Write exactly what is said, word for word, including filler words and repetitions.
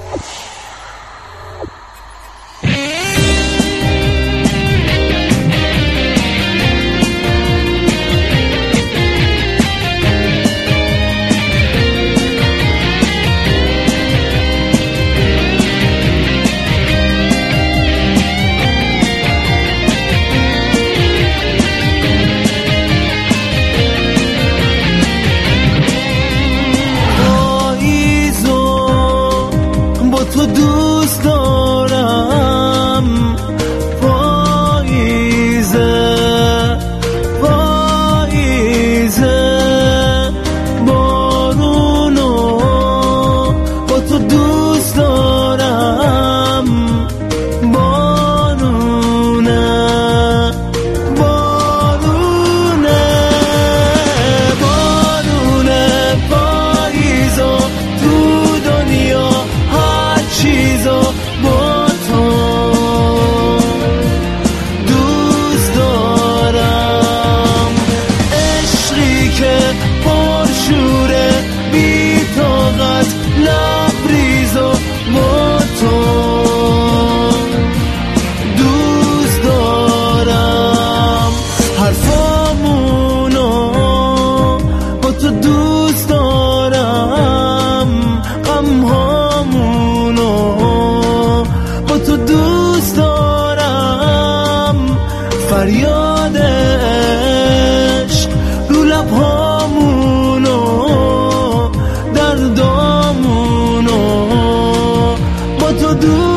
تو دوست دارم پاییزه پاییزه بارونو با تو دوست دارم بارونه بارونه بارونه پاییزو تو دنیا چیزا با تو دوست دارم عشقی که پرشوره بی طاقت لبریزا با تو دوست دارم حرفامونو با تو دوست دارم غمهامونو با تو دوست دارم فریاد عشق رو لبهامونو دردامونو با تو دوست